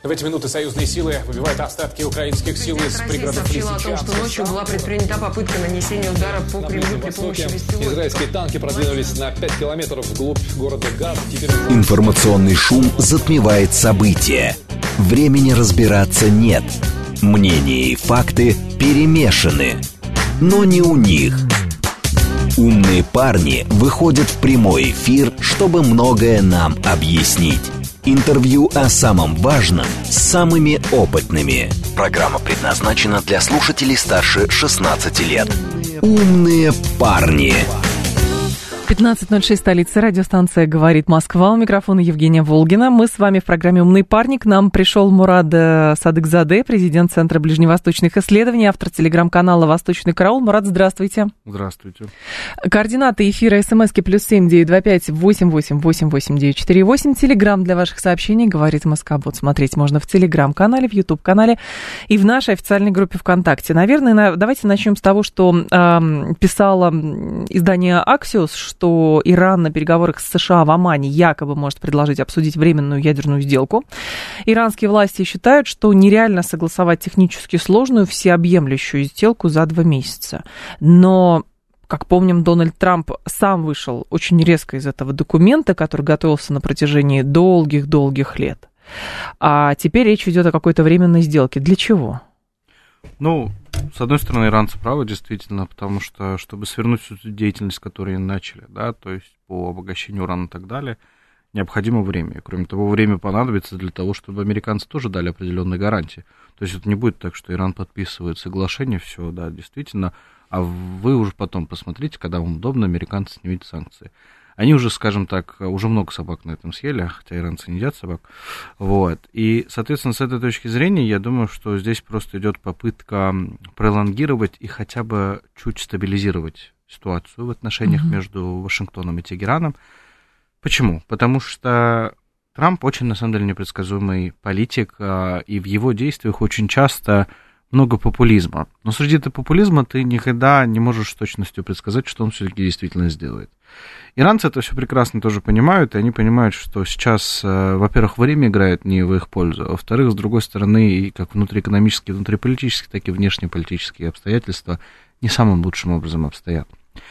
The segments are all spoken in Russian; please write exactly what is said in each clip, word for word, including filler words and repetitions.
В эти минуты союзные силы выбивают остатки украинских сил из пригородов Лисичанска. Сообщила о том, что ночью была предпринята попытка нанесения удара по Кремлю при помощи беспилотников. Израильские танки продвинулись на пять километров вглубь города Газ. Теперь... Информационный шум затмевает события. Времени разбираться нет. Мнения и факты перемешаны. Но не у них. Умные парни выходят в прямой эфир, чтобы многое нам объяснить. Интервью о самом важном с самыми опытными. Программа предназначена для слушателей старше шестнадцати лет. Умные парни. пятнадцать ноль шесть, столица, радиостанция «Говорит Москва». У микрофона Евгения Волгина. Мы с вами в программе «Умный парник». К нам пришел Мурад Садыкзаде, президент Центра ближневосточных исследований, автор телеграм-канала «Восточный караул». Мурад, здравствуйте. Здравствуйте. Координаты эфира смски плюс семь девять два пять восемь восемь восемь восемь девять четыре восемь. Телеграм для ваших сообщений «Говорит Москва-бот». Смотреть можно в телеграм-канале, в ютуб-канале и в нашей официальной группе ВКонтакте. Наверное, давайте начнем с того, что э, писало издание «Аксиос», что Иран на переговорах с США в Омане якобы может предложить обсудить временную ядерную сделку. Иранские власти считают, что нереально согласовать технически сложную, всеобъемлющую сделку за два месяца. Но, как помним, Дональд Трамп сам вышел очень резко из этого документа, который готовился на протяжении долгих-долгих лет. А теперь речь идет о какой-то временной сделке. Для чего? Ну, с одной стороны, иранцы правы, действительно, потому что, чтобы свернуть всю эту деятельность, которую они начали, да, то есть по обогащению урана и так далее, необходимо время. И, кроме того, время понадобится для того, чтобы американцы тоже дали определенные гарантии. То есть это не будет так, что Иран подписывает соглашение, все, да, действительно, а вы уже потом посмотрите, когда вам удобно, американцы снимут санкции. Они уже, скажем так, уже много собак на этом съели, хотя иранцы не едят собак. Вот. И, соответственно, с этой точки зрения, я думаю, что здесь просто идет попытка пролонгировать и хотя бы чуть стабилизировать ситуацию в отношениях mm-hmm. между Вашингтоном и Тегераном. Почему? Потому что Трамп очень, на самом деле, непредсказуемый политик, и в его действиях очень часто много популизма. Но среди этого популизма ты никогда не можешь с точностью предсказать, что он все-таки действительно сделает. Иранцы это все прекрасно тоже понимают, и они понимают, что сейчас, во-первых, время играет не в их пользу, а во-вторых, с другой стороны, и как внутриэкономические, внутриполитические, так и внешнеполитические обстоятельства не самым лучшим образом обстоят.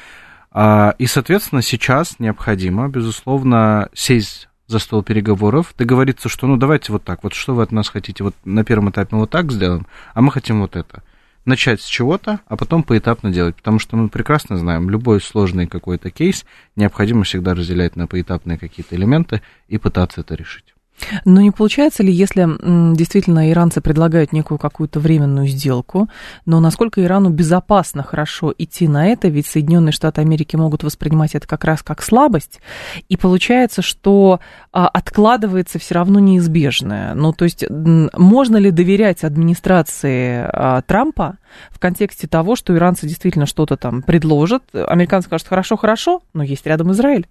И, соответственно, сейчас необходимо, безусловно, сесть за стол переговоров, договориться, что ну давайте вот так, вот что вы от нас хотите, вот на первом этапе мы вот так сделаем, а мы хотим вот это. Начать с чего-то, а потом поэтапно делать, потому что мы прекрасно знаем, любой сложный какой-то кейс необходимо всегда разделять на поэтапные какие-то элементы и пытаться это решить. Но не получается ли, если действительно иранцы предлагают некую какую-то временную сделку, но насколько Ирану безопасно, хорошо идти на это, ведь Соединенные Штаты Америки могут воспринимать это как раз как слабость, и получается, что откладывается все равно неизбежное. Ну, то есть можно ли доверять администрации Трампа в контексте того, что иранцы действительно что-то там предложат, американцы скажут хорошо-хорошо, но есть рядом Израиль?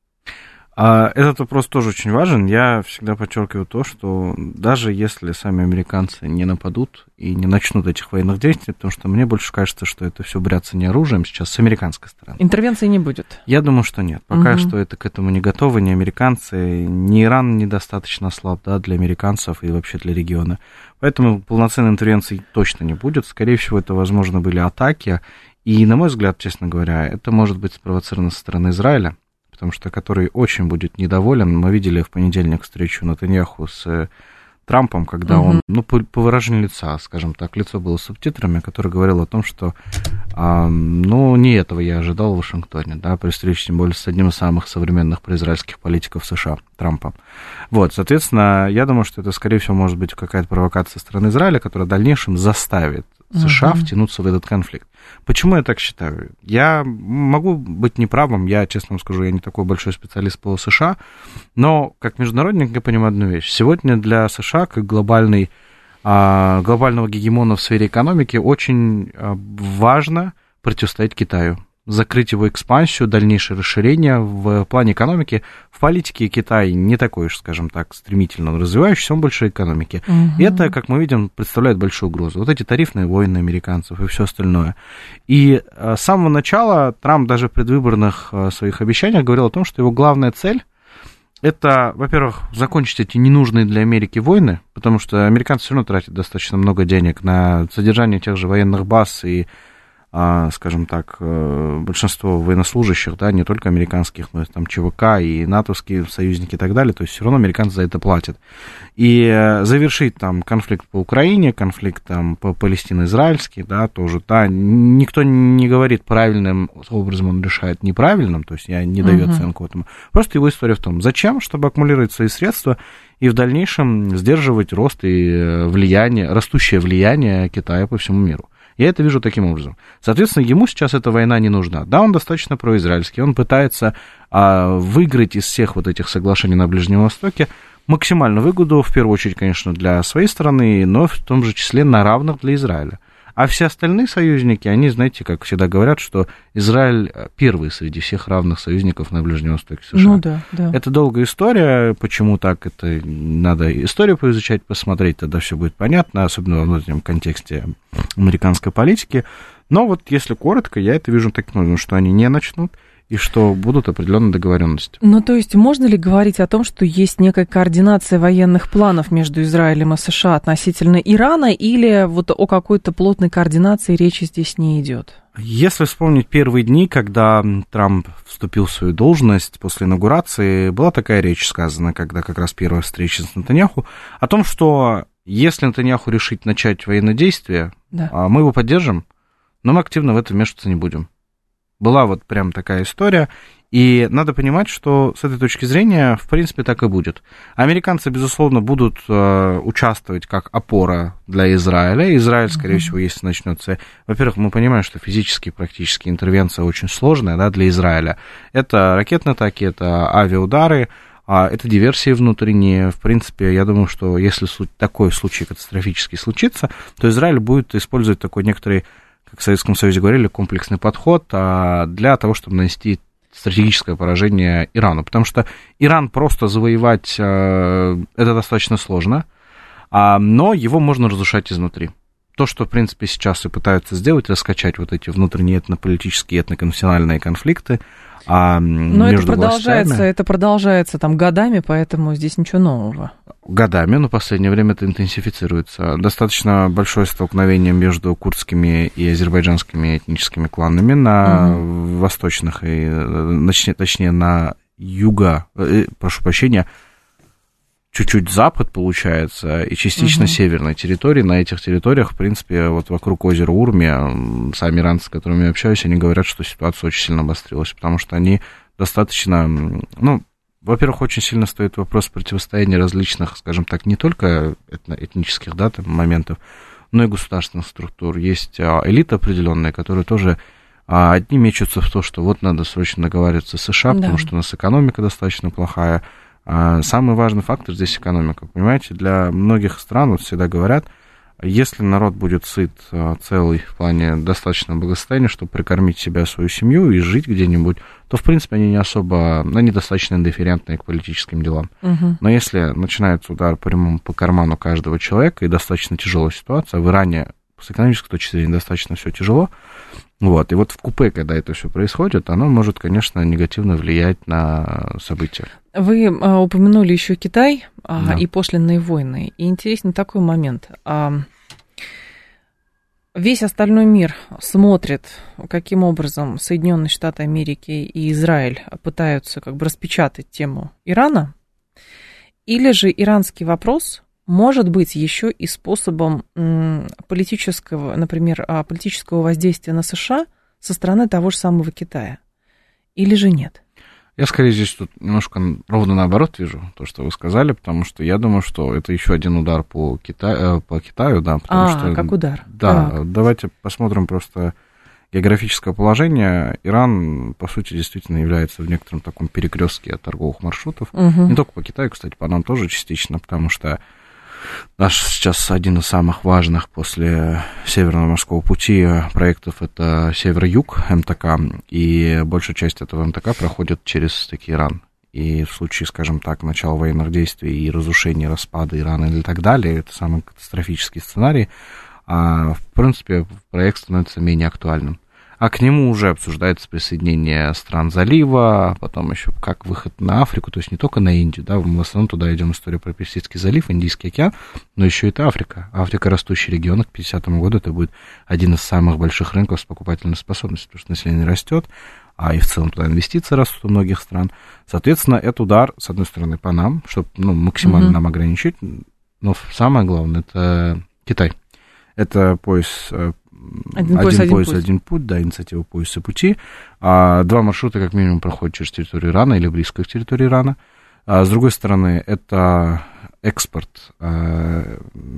Этот вопрос тоже очень важен. Я всегда подчеркиваю то, что даже если сами американцы не нападут и не начнут этих военных действий, потому что мне больше кажется, что это все бряцание оружием сейчас с американской стороны. Интервенции не будет? Я думаю, что нет. Пока угу. что это к этому не готовы ни американцы, ни Иран недостаточно слаб, да, для американцев и вообще для региона. Поэтому полноценной интервенции точно не будет. Скорее всего, это, возможно, были атаки. И, на мой взгляд, честно говоря, это может быть спровоцировано со стороны Израиля, потому что который очень будет недоволен. Мы видели в понедельник встречу Нетаньяху с Трампом, когда uh-huh. он, ну, по, по выражению лица, скажем так, лицо было с субтитрами, который говорил о том, что, а, ну, не этого я ожидал в Вашингтоне, да, при встрече, тем более, с одним из самых современных произраильских политиков США, Трампом. Вот, соответственно, я думаю, что это, скорее всего, может быть какая-то провокация со стороны Израиля, которая в дальнейшем заставит США uh-huh. втянуться в этот конфликт. Почему я так считаю? Я могу быть неправым, я, честно вам скажу, я не такой большой специалист по США, но как международник я понимаю одну вещь. Сегодня для США, как глобальный, глобального гегемона в сфере экономики, очень важно противостоять Китаю, закрыть его экспансию, дальнейшее расширение в плане экономики. В политике Китай не такой уж, скажем так, стремительно развивающийся, он больше экономики. Угу. И это, как мы видим, представляет большую угрозу. Вот эти тарифные войны американцев и все остальное. И с самого начала Трамп даже в предвыборных своих обещаниях говорил о том, что его главная цель это, во-первых, закончить эти ненужные для Америки войны, потому что американцы все равно тратят достаточно много денег на содержание тех же военных баз и, скажем так, большинство военнослужащих, да, не только американских, но и там ЧВК и натовские союзники и так далее, то есть все равно американцы за это платят. И завершить там конфликт по Украине, конфликт там по Палестино-израильский, да, тоже, да, никто не говорит правильным образом, он решает неправильным, то есть я не даю uh-huh. оценку этому. Просто его история в том, зачем, чтобы аккумулировать свои средства и в дальнейшем сдерживать рост и влияние, растущее влияние Китая по всему миру. Я это вижу таким образом. Соответственно, ему сейчас эта война не нужна. Да, он достаточно произраильский, он пытается а, выиграть из всех вот этих соглашений на Ближнем Востоке максимальную выгоду, в первую очередь, конечно, для своей страны, но в том же числе на равных для Израиля. А все остальные союзники, они, знаете, как всегда говорят, что Израиль первый среди всех равных союзников на Ближнем Востоке США. Ну да, да. Это долгая история, почему так, это надо историю поизучать, посмотреть, тогда все будет понятно, особенно во внутреннем контексте американской политики. Но вот если коротко, я это вижу таким образом, что они не начнут, и что будут определенные договоренности. Ну, то есть можно ли говорить о том, что есть некая координация военных планов между Израилем и США относительно Ирана, или вот о какой-то плотной координации речи здесь не идет? Если вспомнить первые дни, когда Трамп вступил в свою должность после инаугурации, была такая речь сказана, когда как раз первая встреча с Нетаньяху, о том, что если Нетаньяху решит начать военные действия, да. мы его поддержим, но мы активно в это вмешиваться не будем. Была вот прям такая история, и надо понимать, что с этой точки зрения, в принципе, так и будет. Американцы, безусловно, будут э, участвовать как опора для Израиля. Израиль, скорее uh-huh. всего, если начнется... Во-первых, мы понимаем, что физически практически интервенция очень сложная, да, для Израиля. Это ракетные атаки, это авиаудары, это диверсии внутренние. В принципе, я думаю, что если такой случай катастрофический случится, то Израиль будет использовать такой некоторый, как в Советском Союзе говорили, комплексный подход для того, чтобы нанести стратегическое поражение Ирану. Потому что Иран просто завоевать это достаточно сложно, но его можно разрушать изнутри. То, что, в принципе, сейчас и пытаются сделать, раскачать вот эти внутренние этнополитические, этноконфессиональные конфликты. А но это продолжается, властями, это продолжается там годами, поэтому здесь ничего нового. Годами, но в последнее время это интенсифицируется. Достаточно большое столкновение между курдскими и азербайджанскими этническими кланами на угу. восточных, и, точнее, на юго, прошу прощения, чуть-чуть запад, получается, и частично угу. северной территории. На этих территориях, в принципе, вот вокруг озера Урми, сами иранцы, с которыми я общаюсь, они говорят, что ситуация очень сильно обострилась, потому что они достаточно, ну, во-первых, очень сильно стоит вопрос противостояния различных, скажем так, не только этно- этнических, да, там, моментов, но и государственных структур. Есть элита определенная, которая тоже... Одни мечутся в то, что вот надо срочно договариваться с США, да. потому что у нас экономика достаточно плохая. Самый важный фактор здесь экономика, понимаете? Для многих стран, вот всегда говорят, если народ будет сыт, целый, в плане достаточного благосостояния, чтобы прикормить себя, свою семью и жить где-нибудь, то, в принципе, они не особо, они достаточно индифферентны к политическим делам. Угу. Но если начинается удар прямым по карману каждого человека и достаточно тяжелая ситуация, в Иране с экономической точки зрения достаточно все тяжело, вот, и вот в купе, когда это все происходит, оно может, конечно, негативно влиять на события. Вы а, упомянули еще Китай а, да. и пошлинные войны. И интересный такой момент. А, весь остальной мир смотрит, каким образом Соединенные Штаты Америки и Израиль пытаются как бы распечатать тему Ирана, или же иранский вопрос может быть еще и способом политического, например, политического воздействия на США со стороны того же самого Китая, или же нет? Я, скорее, здесь тут немножко ровно наоборот вижу то, что вы сказали, потому что я думаю, что это еще один удар по, Кита... по Китаю, да. Потому а, что, как удар. Да, так. Давайте посмотрим просто географическое положение. Иран, по сути, действительно является в некотором таком перекрестке торговых маршрутов. Угу. Не только по Китаю, кстати, по нам тоже частично, потому что наш сейчас один из самых важных после Северного морского пути проектов — это Север-Юг МТК, и большая часть этого МТК проходит через таки Иран. И в случае, скажем так, начала военных действий и разрушения, распада Ирана и так далее, это самый катастрофический сценарий, а в принципе проект становится менее актуальным. а к нему уже обсуждается присоединение стран залива, а потом еще как выход на Африку, то есть не только на Индию, да, мы в основном туда идем историю про Персидский залив, Индийский океан, но еще и это Африка. Африка растущий регион, к пятидесятому году это будет один из самых больших рынков с покупательной способностью, потому что население растет, а и в целом туда инвестиции растут у многих стран. Соответственно, это удар, с одной стороны, по нам, чтобы ну, максимально mm-hmm. нам ограничить, но самое главное, это Китай. Это пояс... Один, один пояс, один, пояс, один путь, да, инициатива пояса и пути. А, два маршрута, как минимум, проходят через территорию Ирана или близко к территории Ирана. А, с другой стороны, это экспорт а,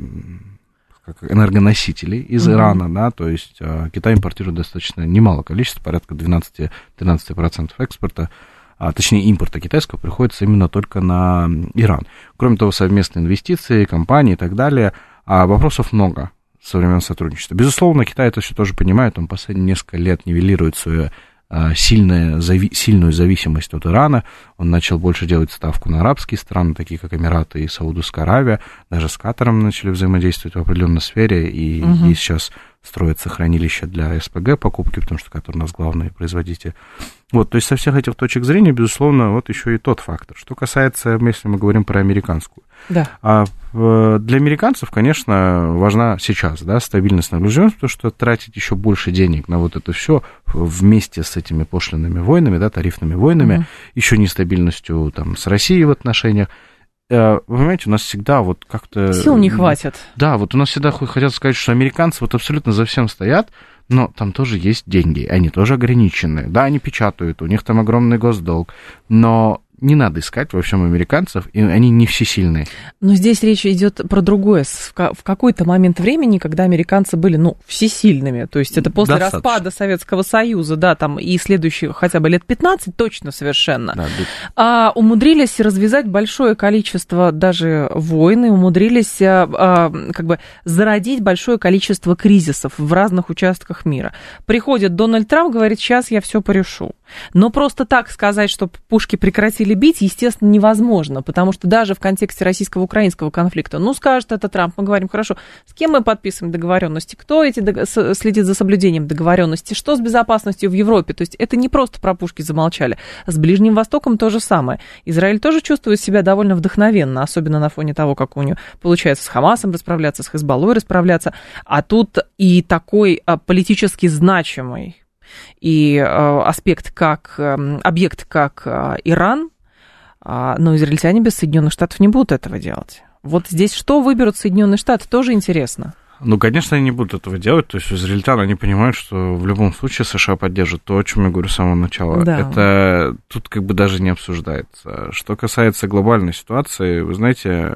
как энергоносителей из mm-hmm. Ирана, да, то есть а, Китай импортирует достаточно немало количества, порядка двенадцать-тринадцать процентов экспорта, а, точнее импорта китайского приходится именно только на Иран. Кроме того, совместные инвестиции, компании и так далее. А вопросов много со времен сотрудничества. Безусловно, Китай это все тоже понимает, он последние несколько лет нивелирует свою а, сильную, зави, сильную зависимость от Ирана, он начал больше делать ставку на арабские страны, такие как Эмираты и Саудовская Аравия, даже с Катаром начали взаимодействовать в определенной сфере, и, угу. и сейчас строятся хранилища для СПГ покупки, потому что Катар у нас главный производитель. Вот, то есть со всех этих точек зрения, безусловно, вот еще и тот фактор. Что касается, если мы говорим про американскую. Да. А для американцев, конечно, важна сейчас, да, стабильность на ближнем, потому что тратить еще больше денег на вот это все вместе с этими пошлинными войнами, да, тарифными войнами, mm-hmm. еще нестабильностью там с Россией в отношениях. Вы понимаете, у нас всегда вот как-то... Сил не хватит. Да, вот у нас всегда хотят сказать, что американцы вот абсолютно за всем стоят, но там тоже есть деньги, они тоже ограничены. Да, они печатают, у них там огромный госдолг, но не надо искать во всем американцев, и они не всесильные. Но здесь речь идет про другое. В какой-то момент времени, когда американцы были, ну, всесильными, то есть это после Достаточно. распада Советского Союза, да, там и следующие хотя бы лет пятнадцать точно совершенно, да, да. А, умудрились развязать большое количество даже войн, и умудрились а, а, как бы зародить большое количество кризисов в разных участках мира. Приходит Дональд Трамп, говорит, сейчас я все порешу. Но просто так сказать, что пушки прекратили бить, естественно, невозможно, потому что даже в контексте российско-украинского конфликта, ну, скажет это Трамп, мы говорим, хорошо, с кем мы подписываем договоренности, кто эти дог... следит за соблюдением договоренности, что с безопасностью в Европе, то есть это не просто про пушки замолчали, с Ближним Востоком то же самое. Израиль тоже чувствует себя довольно вдохновенно, особенно на фоне того, как у него получается с Хамасом расправляться, с Хезболлой расправляться, а тут и такой политически значимый и э, аспект как, э, объект как э, Иран, э, но израильтяне без Соединенных Штатов не будут этого делать. Вот здесь что выберут Соединенные Штаты, тоже интересно. Ну, конечно, они не будут этого делать, то есть израильтяне, они понимают, что в любом случае США поддержат то, о чем я говорю с самого начала. Да. Это тут как бы даже не обсуждается. Что касается глобальной ситуации, вы знаете,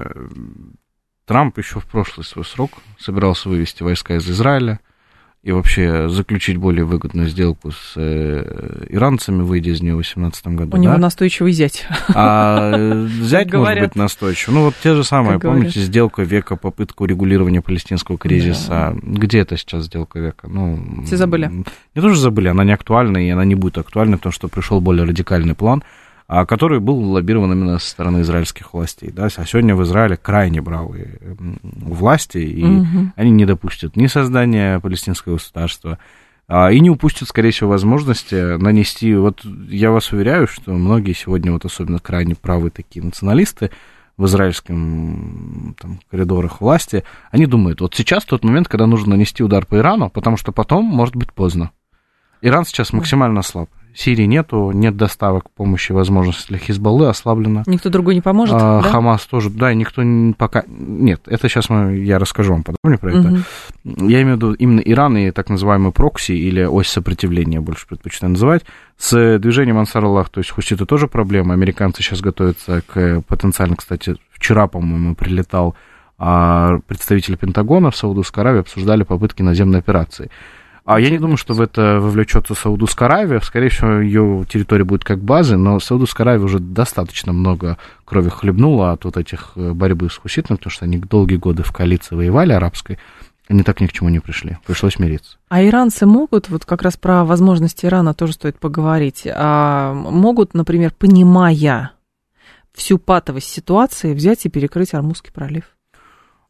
Трамп еще в прошлый свой срок собирался вывести войска из Израиля и вообще заключить более выгодную сделку с э, иранцами, выйдя из нее в две тысячи восемнадцатом году. У да? него настойчивый зять. А зять может быть настойчивый. Ну, вот те же самые, помните, сделка века, попытку регулирования палестинского кризиса. Да. Где это сейчас сделка века? Ну, все забыли. Не тоже забыли, она не актуальна, и она не будет актуальна, потому что пришел более радикальный план, который был лоббирован именно со стороны израильских властей. Да? А сегодня в Израиле крайне бравые власти, и угу. они не допустят ни создания палестинского государства, и не упустят, скорее всего, возможности нанести... Вот я вас уверяю, что многие сегодня, вот особенно крайне правые такие националисты в израильском там, коридорах власти, они думают, вот сейчас тот момент, когда нужно нанести удар по Ирану, потому что потом может быть поздно. Иран сейчас максимально слаб. Сирии нету, нет доставок помощи, возможности для Хизбаллы ослаблено. Никто другой не поможет, а, да? Хамас тоже, да, никто пока... Нет, это сейчас мы, я расскажу вам подробнее про угу. это. Я имею в виду именно Иран и так называемый прокси, или ось сопротивления, больше предпочитаю называть. С движением Ансар-Аллах, то есть хуситы тоже проблема. Американцы сейчас готовятся к потенциально, кстати, вчера, по-моему, прилетал представитель Пентагона в Саудовской Аравии, обсуждали попытки наземной операции. А я не думаю, что в это вовлечется Саудовская Аравия. Скорее всего, ее территория будет как базы, но Саудовская Аравия уже достаточно много крови хлебнула от вот этих борьбы с хуситами, потому что они долгие годы в коалиции воевали арабской, они так ни к чему не пришли. Пришлось мириться. А иранцы могут, вот как раз про возможности Ирана тоже стоит поговорить, а могут, например, понимая всю патовость ситуации, взять и перекрыть Ормузский пролив?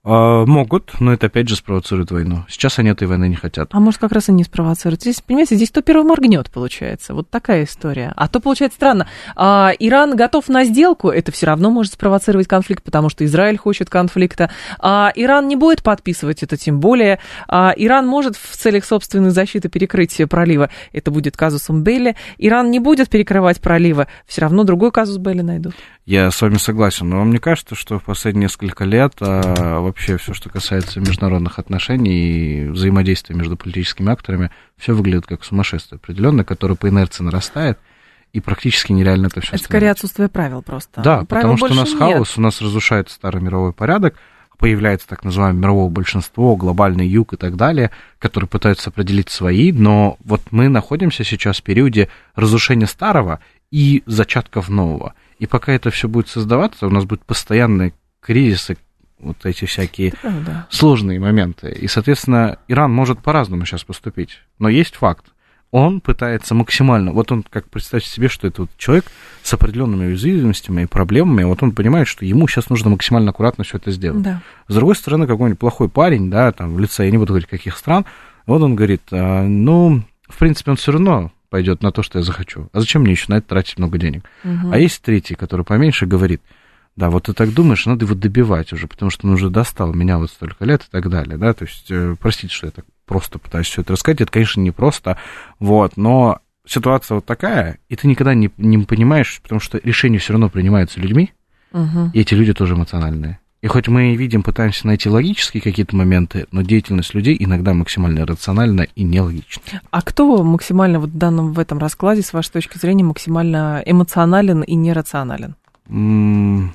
Могут, но это опять же спровоцирует войну. Сейчас они этой войны не хотят. А может, как раз и не спровоцируют. Здесь, понимаете, здесь то первый моргнет, получается. Вот такая история. А то, получается, странно. А, Иран готов на сделку, это все равно может спровоцировать конфликт, потому что Израиль хочет конфликта. А Иран не будет подписывать это, тем более. А, Иран может в целях собственной защиты перекрыть пролива. Это будет казусом Белли. Иран не будет перекрывать проливы. Все равно другой казус Белли найдут. Я с вами согласен, но мне кажется, что в последние несколько лет а, вообще все, что касается международных отношений и взаимодействия между политическими акторами, все выглядит как сумасшествие определенное, которое по инерции нарастает, и практически нереально это все Это скорее отсутствие правил просто. Да, правил потому что у нас нет. хаос, у нас разрушается старый мировой порядок, появляется так называемое мировое большинство, глобальный юг и так далее, которые пытаются определить свои, но вот мы находимся сейчас в периоде разрушения старого и зачатков нового. И пока это все будет создаваться, у нас будут постоянные кризисы, вот эти всякие сложные моменты. И, соответственно, Иран может по-разному сейчас поступить. Но есть факт. Он пытается максимально... Вот он, как представьте себе, что это вот человек с определенными уязвимостями и проблемами, вот он понимает, что ему сейчас нужно максимально аккуратно все это сделать. Да. С другой стороны, какой-нибудь плохой парень, да, там, в лице, я не буду говорить, каких стран, вот он говорит, ну, в принципе, он все равно пойдет на то, что я захочу. А зачем мне еще на это тратить много денег? Угу. А есть третий, который поменьше, говорит, да, вот ты так думаешь, надо его добивать уже, потому что он уже достал меня вот столько лет и так далее, да, то есть, простите, что я так просто пытаюсь все это рассказать, это, конечно, не просто, вот, но ситуация вот такая, и ты никогда не, не понимаешь, потому что решения все равно принимаются людьми, угу. И эти люди тоже эмоциональные. И хоть мы видим, пытаемся найти логические какие-то моменты, но деятельность людей иногда максимально рациональна и нелогична. А кто максимально вот в данном, в этом раскладе, с вашей точки зрения, максимально эмоционален и нерационален? М-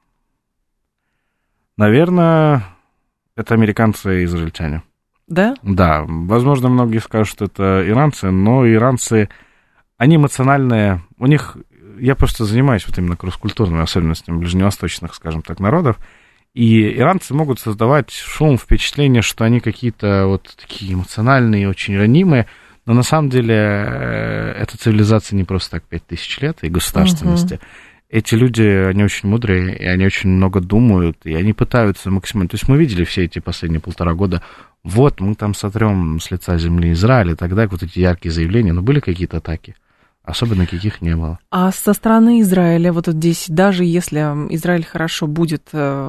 Наверное, это американцы и израильтяне. Да? Да. Возможно, многие скажут, что это иранцы, но иранцы, они эмоциональные. У них, я просто занимаюсь вот именно кросс-культурными особенностями ближневосточных, скажем так, народов, и иранцы могут создавать шум, впечатление, что они какие-то вот такие эмоциональные, очень ранимые, но на самом деле эта цивилизация не просто так пять тысяч лет и государственности. Uh-huh. Эти люди, они очень мудрые, и они очень много думают, и они пытаются максимально... То есть мы видели все эти последние полтора года, вот мы там сотрем с лица земли Израиль и так далее, вот эти яркие заявления, но были какие-то атаки? Особенно каких не было. А со стороны Израиля, вот здесь, даже если Израиль хорошо будет,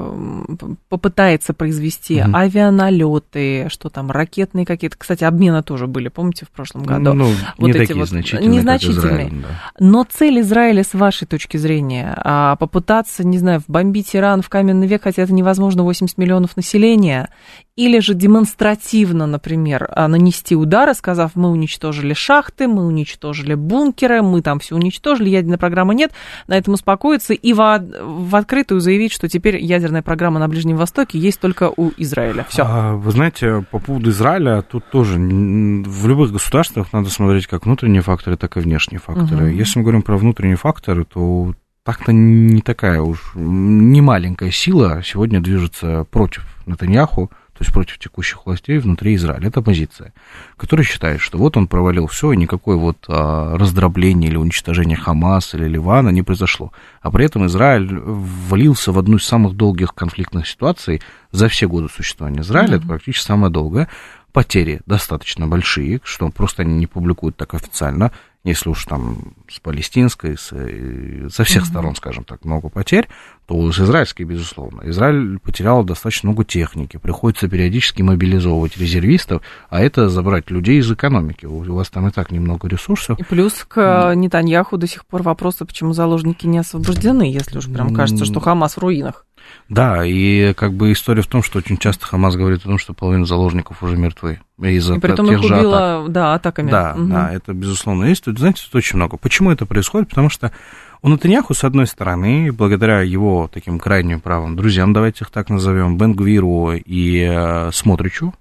попытается произвести угу. авианалеты, что там, ракетные какие-то, кстати, обмены тоже были, помните, в прошлом году? Ну, вот не эти такие вот, значительные, незначительные. Израиль, да. Но цель Израиля, с вашей точки зрения, попытаться, не знаю, бомбить Иран в каменный век, хотя это невозможно, восемьдесят миллионов населения, или же демонстративно, например, нанести удары, сказав, мы уничтожили шахты, мы уничтожили бункеры, мы там все уничтожили, ядерной программы нет, на этом успокоиться и в, в открытую заявить, что теперь ядерная программа на Ближнем Востоке есть только у Израиля. Все. А, вы знаете, по поводу Израиля, тут тоже в любых государствах надо смотреть как внутренние факторы, так и внешние факторы. Угу. Если мы говорим про внутренние факторы, то так-то не такая уж, не маленькая сила сегодня движется против Нетаньяху, то есть против текущих властей внутри Израиля. Это оппозиция, которая считает, что вот он провалил все, и никакое вот а, раздробление или уничтожение Хамаса или Ливана не произошло. А при этом Израиль ввалился в одну из самых долгих конфликтных ситуаций за все годы существования Израиля. Mm-hmm. Это практически самое долгое. Потери достаточно большие, что просто они не публикуют так официально. Если уж там с палестинской, с, со всех mm-hmm. сторон, скажем так, много потерь, то с израильской, безусловно. Израиль потерял достаточно много техники, приходится периодически мобилизовывать резервистов, а это забрать людей из экономики. У вас там и так немного ресурсов. И плюс к Нетаньяху до сих пор вопросы, почему заложники не освобождены, если уж прям кажется, что Хамас в руинах. Да, и как бы история в том, что очень часто Хамас говорит о том, что половина заложников уже мертвы. Из-за и притом их убило, атак. да, атаками. Да, угу. да, это безусловно есть. Тут, знаете, тут очень много. Почему это происходит? Потому что у Нетаньяху, с одной стороны, благодаря его таким крайним правым друзьям, давайте их так назовем, Бен-Гвиру и э, Смотричу,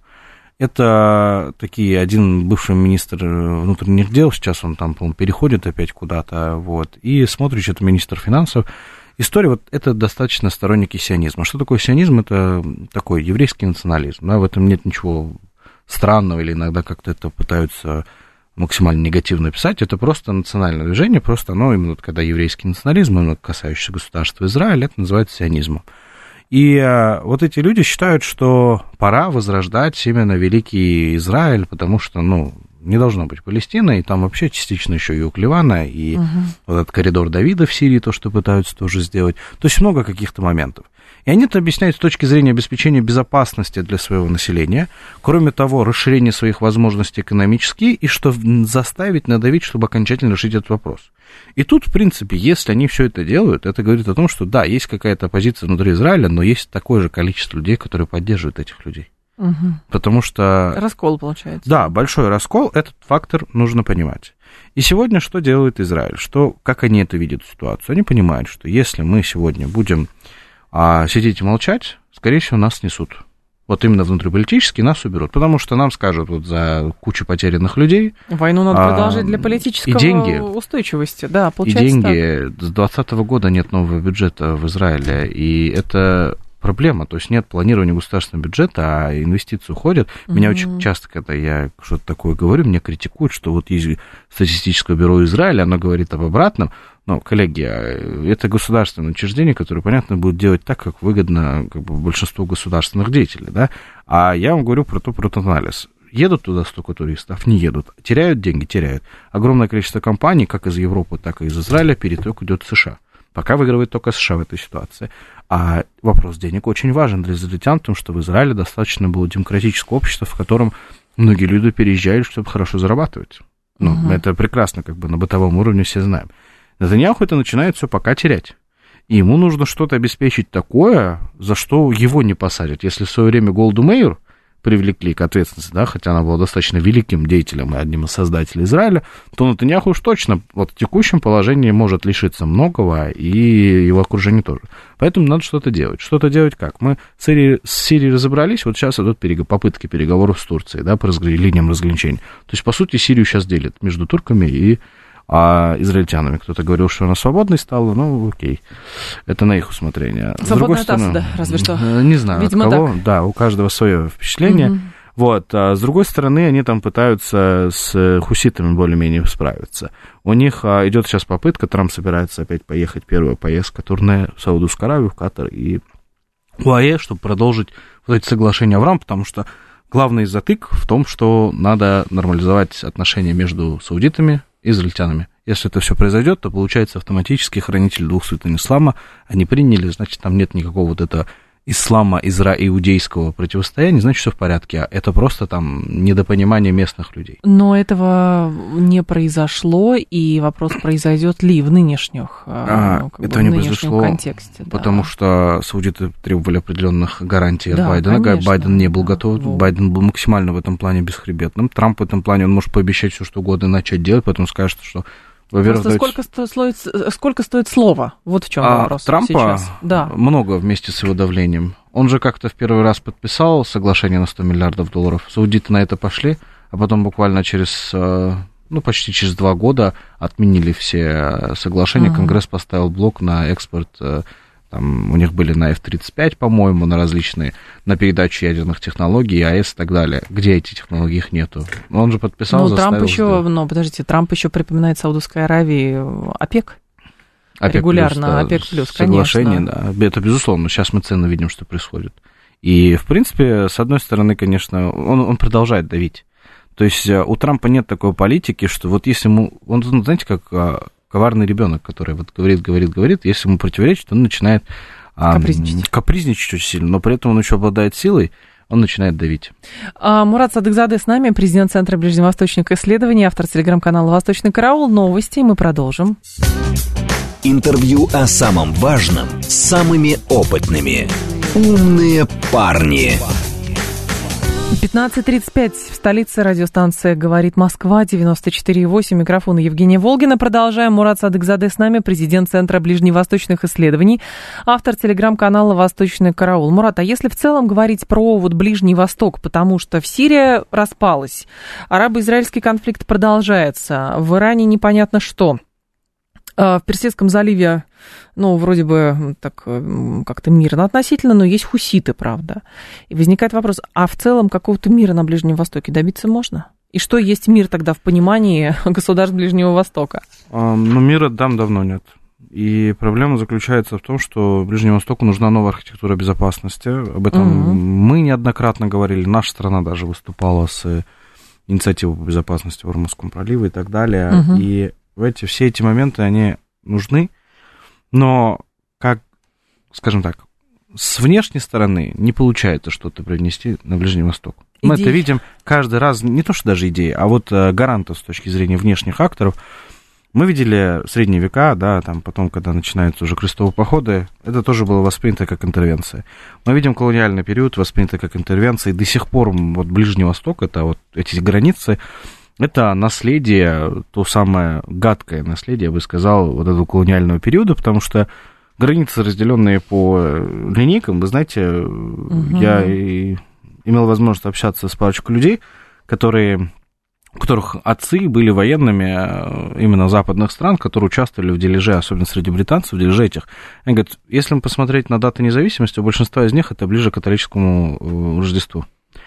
это такие, один бывший министр внутренних дел, сейчас он там, по-моему, переходит опять куда-то, вот, и Смотрич, это министр финансов. История, вот это достаточно сторонники сионизма. Что такое сионизм? Это такой еврейский национализм, да, в этом нет ничего странного, или иногда как-то это пытаются максимально негативно писать, это просто национальное движение, просто оно именно, когда еврейский национализм, именно касающийся государства Израиля, это называется сионизмом. И э, вот эти люди считают, что пора возрождать именно великий Израиль, потому что, ну, не должно быть Палестины, и там вообще частично еще и у Ливана, и угу. вот этот коридор Давида в Сирии, то, что пытаются тоже сделать. То есть много каких-то моментов. И они это объясняют с точки зрения обеспечения безопасности для своего населения, кроме того, расширения своих возможностей экономических, и что заставить, надавить, чтобы окончательно решить этот вопрос. И тут, в принципе, если они все это делают, это говорит о том, что да, есть какая-то оппозиция внутри Израиля, но есть такое же количество людей, которые поддерживают этих людей. Угу. Потому что... Раскол получается. Да, большой раскол, этот фактор нужно понимать. И сегодня что делает Израиль? Что, как они это видят ситуацию? Они понимают, что если мы сегодня будем а, сидеть и молчать, скорее всего, нас снесут. Вот именно внутриполитически нас уберут, потому что нам скажут вот за кучу потерянных людей. Войну надо а, продолжить для политической устойчивости. Да, получается и деньги. Так. С двадцатого года нет нового бюджета в Израиле, и это... проблема, то есть нет планирования государственного бюджета, а инвестиции уходят. Mm-hmm. Меня очень часто, когда я что-то такое говорю, меня критикуют, что вот есть статистическое бюро Израиля, оно говорит об обратном. Но, коллеги, это государственное учреждение, которое, понятно, будет делать так, как выгодно как бы, большинству государственных деятелей, да? А я вам говорю про то, про тот анализ. Едут туда столько туристов? Не едут. Теряют деньги? Теряют. Огромное количество компаний, как из Европы, так и из Израиля, переток идет в США. Пока выигрывает только США в этой ситуации. А вопрос денег очень важен для израильтян, потому что в Израиле достаточно было демократическое общество, в котором многие люди переезжали, чтобы хорошо зарабатывать. Ну, uh-huh. это прекрасно, как бы на бытовом уровне все знаем. Нетаньяху это начинает все пока терять. И ему нужно что-то обеспечить такое, за что его не посадят. Если в свое время Голду Меир привлекли к ответственности, да, хотя она была достаточно великим деятелем и одним из создателей Израиля, то Нетаньяху уж точно вот в текущем положении может лишиться многого, и его окружение тоже. Поэтому надо что-то делать. Что-то делать как? Мы с Сирией, с Сирией разобрались, вот сейчас идут перег... попытки переговоров с Турцией, да, по разгр... линиям разграничения. То есть, по сути, Сирию сейчас делят между турками и а израильтянами. Кто-то говорил, что она свободной стала, ну, окей. Это на их усмотрение. Свободная тасса, да, разве что. Не знаю, видимо, от кого. Так. Да, у каждого свое впечатление. Mm-hmm. Вот. А с другой стороны, они там пытаются с хуситами более-менее справиться. У них а, идет сейчас попытка, Трамп собирается опять поехать, первая поездка, турне в Саудовскую Аравию, в Катар и ОАЭ, чтобы продолжить вот эти соглашения Авраам, потому что главный затык в том, что надо нормализовать отношения между саудитами и израильтянами. Если это все произойдет, то получается автоматически хранители двух святынь ислама они приняли, значит, там нет никакого вот этого ислама, изра... иудейского противостояния, значит, все в порядке. А это просто там недопонимание местных людей. Но этого не произошло, и вопрос, произойдет ли в нынешних, а, как это бы, не в нынешнем контексте. Потому да. что саудиты требовали определенных гарантий да, от Байдена. Конечно, Байден не был да, готов. Вот. Байден был максимально в этом плане бесхребетным. Трамп в этом плане, он может пообещать все, что угодно, начать делать, потом скажет, что... Просто сколько, стоит, сколько стоит слово? Вот в чем а вопрос Трампа сейчас. Да. Много вместе с его давлением. Он же как-то в первый раз подписал соглашение на сто миллиардов долларов. Саудиты на это пошли, а потом буквально через, ну, почти через два года отменили все соглашения. Uh-huh. Конгресс поставил блок на экспорт. Там у них были на эф тридцать пять, по-моему, на различные, на передачу ядерных технологий, АЭС и так далее. Где эти технологии? Их нету. Он же подписал, ну, Трамп еще, ну, подождите, Трамп еще припоминает Саудовской Аравии ОПЕК. ОПЕК регулярно, плюс, да, ОПЕК плюс, соглашение, конечно. Да, это безусловно. Сейчас мы ценно видим, что происходит. И, в принципе, с одной стороны, конечно, он, он продолжает давить. То есть у Трампа нет такой политики, что вот если ему... Он, знаете, как... коварный ребенок, который вот говорит, говорит, говорит, если ему противоречит, он начинает капризничать. А, капризничать очень сильно, но при этом он еще обладает силой, он начинает давить. А, Мурат Садыкзаде с нами, президент Центра ближневосточных исследований, автор телеграм-канала «Восточный караул». Новости, мы продолжим. Интервью о самом важном с самыми опытными. Умные парни. пятнадцать тридцать пять в столице, радиостанция «Говорит Москва», девяносто четыре и восемь, микрофон Евгения Волгина. Продолжаем. Мурат Садыкзаде с нами, президент Центра ближневосточных исследований, автор телеграм-канала «Восточный караул». Мурат, а если в целом говорить про вот Ближний Восток, потому что в Сирии распалась, арабо-израильский конфликт продолжается, в Иране непонятно что, в Персидском заливе, ну, вроде бы так как-то мирно относительно, но есть хуситы, правда. И возникает вопрос, а в целом какого-то мира на Ближнем Востоке добиться можно? И что есть мир тогда в понимании государств Ближнего Востока? А, ну, мира там давно нет. И проблема заключается в том, что Ближнему Востоку нужна новая архитектура безопасности. Об этом угу. мы неоднократно говорили. Наша страна даже выступала с инициативой по безопасности в Ормузском проливе и так далее. Угу. И эти, все эти моменты, они нужны. Но, как, скажем так, с внешней стороны не получается что-то привнести на Ближний Восток. Мы идеи. Это видим каждый раз, не то что даже идеи, а вот гарантов с точки зрения внешних акторов. Мы видели средние века, да, там потом, когда начинаются уже крестовые походы, это тоже было воспринято как интервенция. Мы видим колониальный период, воспринято как интервенция, и до сих пор вот Ближний Восток, это вот эти границы, это наследие, то самое гадкое наследие, я бы сказал, вот этого колониального периода, потому что границы, разделенные по линейкам, вы знаете, угу. я и имел возможность общаться с парочкой людей, которые... у которых отцы были военными именно западных стран, которые участвовали в дележе, особенно среди британцев, в дележе этих. Они говорят, если посмотреть на даты независимости, у большинства из них это ближе к католическому Рождеству.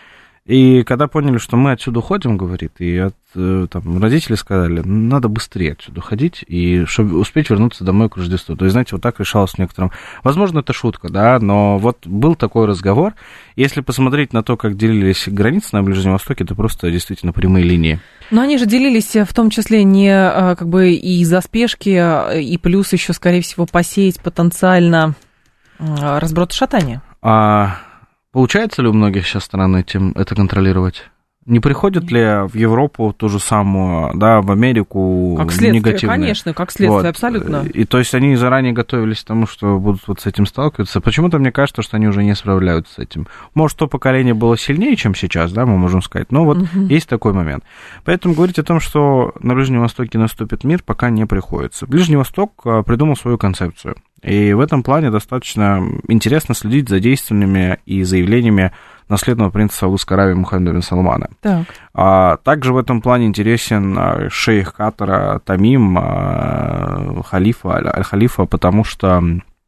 И когда поняли, что мы отсюда уходим, говорит, и от, там, родители сказали, надо быстрее отсюда уходить, и чтобы успеть вернуться домой к Рождеству. То есть, знаете, вот так решалось некоторым. Возможно, это шутка, да, но вот был такой разговор. Если посмотреть на то, как делились границы на Ближнем Востоке, это просто действительно прямые линии. Но они же делились в том числе не как бы и из-за спешки, и плюс еще, скорее всего, посеять потенциально разброд и шатание. А... Получается ли у многих сейчас стран этим это контролировать? Не приходит ли в Европу ту же самую, да, в Америку как следствие, негативное? Конечно, как следствие, вот. Абсолютно. И то есть они заранее готовились к тому, что будут вот с этим сталкиваться. Почему-то мне кажется, что они уже не справляются с этим. Может, то поколение было сильнее, чем сейчас, да, мы можем сказать, но вот угу. есть такой момент. Поэтому говорить о том, что на Ближнем Востоке наступит мир, пока не приходится. Ближний Восток придумал свою концепцию. И в этом плане достаточно интересно следить за действиями и заявлениями наследного принца Саудовской Аравии Мухаммеда бин Салмана. Так. А, также в этом плане интересен шейх Катара Тамим, а, халифа, аль-халифа, потому что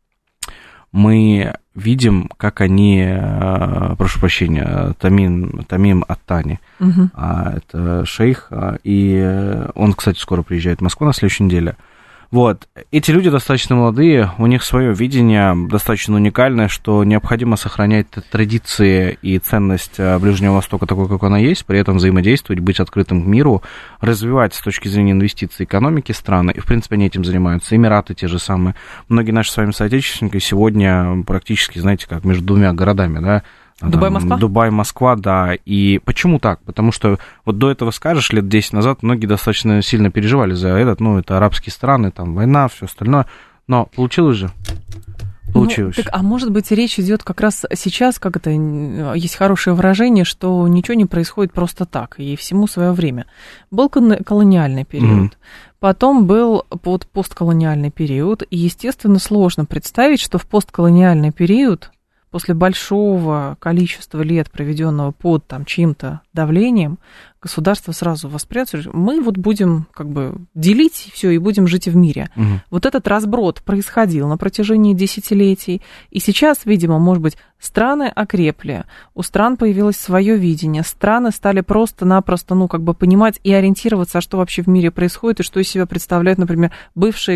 мы видим, как они, а, прошу прощения, Тамим, Тамим Ат-Тани, угу. а, это шейх, а, и он, кстати, скоро приезжает в Москву на следующей неделе. Вот, эти люди достаточно молодые, у них свое видение достаточно уникальное, что необходимо сохранять традиции и ценность Ближнего Востока такой, как она есть, при этом взаимодействовать, быть открытым к миру, развивать с точки зрения инвестиций экономики страны, и, в принципе, они этим занимаются. Эмираты те же самые. Многие наши с вами соотечественники сегодня практически, знаете, как между двумя городами, да, Дубай-Москва? Дубай-Москва, да. И почему так? Потому что вот до этого, скажешь, лет десять назад многие достаточно сильно переживали за этот, ну, это арабские страны, там, война, все остальное. Но получилось же. Получилось. Ну, так, а может быть, речь идет как раз сейчас, как это, есть хорошее выражение, что ничего не происходит просто так, и всему свое время. Был колониальный период, mm-hmm. потом был под постколониальный период, и, естественно, сложно представить, что в постколониальный период после большого количества лет, проведенного под там, чьим-то давлением, государство сразу воспрятало, мы вот будем как бы делить все и будем жить в мире. Угу. Вот этот разброд происходил на протяжении десятилетий, и сейчас, видимо, может быть, страны окрепли, у стран появилось свое видение, страны стали просто-напросто, ну, как бы понимать и ориентироваться, а что вообще в мире происходит, и что из себя представляют, например, бывшие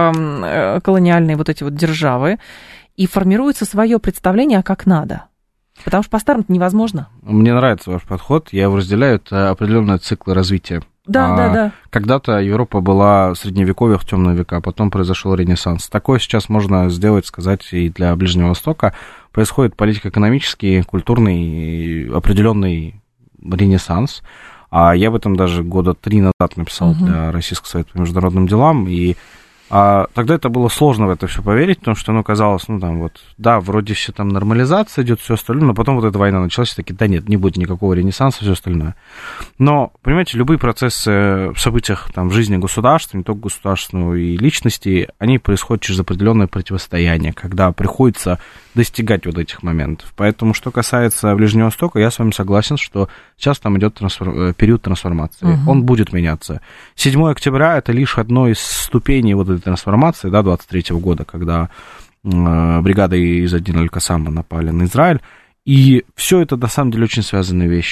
э, колониальные вот эти вот державы, и формируется свое представление, а как надо. Потому что по-старому невозможно. Мне нравится ваш подход. Я его разделяю. Это определенные циклы развития. Да, а, да, да. Когда-то Европа была в средневековье, в темные века, потом произошел Ренессанс. Такое сейчас можно сделать, сказать, и для Ближнего Востока. Происходит политико-экономический, культурный, определенный Ренессанс. А я об этом даже года три назад написал угу. для Российского совета по международным делам. И А тогда это было сложно в это все поверить, потому что, ну, казалось, ну, там вот, да, вроде все там нормализация идет, все остальное, но потом вот эта война началась, и такие, да нет, не будет никакого ренессанса, все остальное. Но, понимаете, любые процессы в событиях там, в жизни государства, не только государственного и личности, они происходят через определенное противостояние, когда приходится достигать вот этих моментов. Поэтому, что касается Ближнего Востока, я с вами согласен, что сейчас там идет трансфор... период трансформации. Uh-huh. Он будет меняться. седьмого октября это лишь одно из ступеней вот этой трансформации, да, двадцать третьего года, когда э, бригады из Аддин аль-Кассама напали на Израиль. И все это, на самом деле, очень связанные вещи.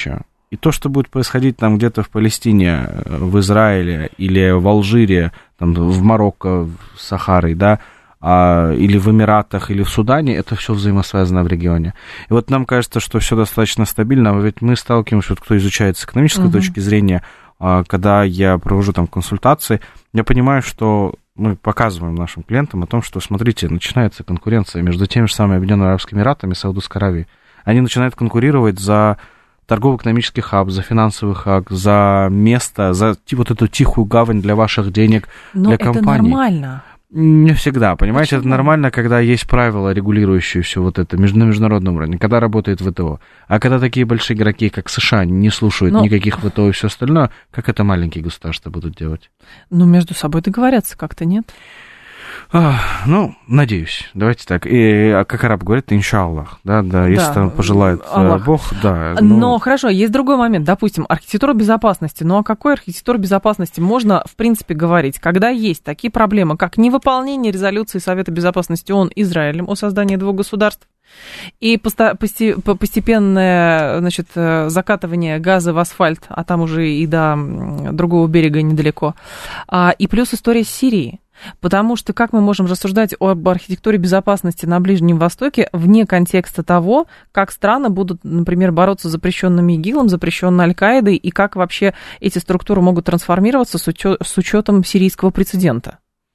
И то, что будет происходить там где-то в Палестине, в Израиле или в Алжире, там, в Марокко, в Сахаре, да, а, или в Эмиратах, или в Судане, это все взаимосвязано в регионе. И вот нам кажется, что все достаточно стабильно, а ведь мы сталкиваемся, вот кто изучает с экономической uh-huh. точки зрения, а, когда я провожу там консультации, я понимаю, что мы показываем нашим клиентам о том, что, смотрите, начинается конкуренция между теми же самыми Объединенными Арабскими Эмиратами и Саудовской Аравией. Они начинают конкурировать за торгово-экономический хаб, за финансовый хаб, за место, за вот эту тихую гавань для ваших денег, но для компаний. Но это нормально. Не всегда, понимаете, Почему? Это нормально, когда есть правила, регулирующие все вот это на международном уровне, когда работает ВТО. А когда такие большие игроки, как США, не слушают но... никаких ВТО и все остальное, как это маленькие государства будут делать? Ну, между собой договорятся как-то, нет? А, ну, надеюсь. Давайте так. И, как араб говорит, иншаллах, да, да, если да, там пожелает Аллах. Бог, да. Но... но хорошо, есть другой момент. Допустим, архитектура безопасности. Ну, о какой архитектуре безопасности можно, в принципе, говорить, когда есть такие проблемы, как невыполнение резолюции Совета Безопасности ООН Израилем о создании двух государств и постепенное, значит, закатывание газа в асфальт, а там уже и до другого берега недалеко, и плюс история с Сирией. Потому что как мы можем рассуждать об архитектуре безопасности на Ближнем Востоке вне контекста того, как страны будут, например, бороться с запрещенным ИГИЛом, запрещенной Аль-Каидой, и как вообще эти структуры могут трансформироваться с, учё- с учетом сирийского прецедента?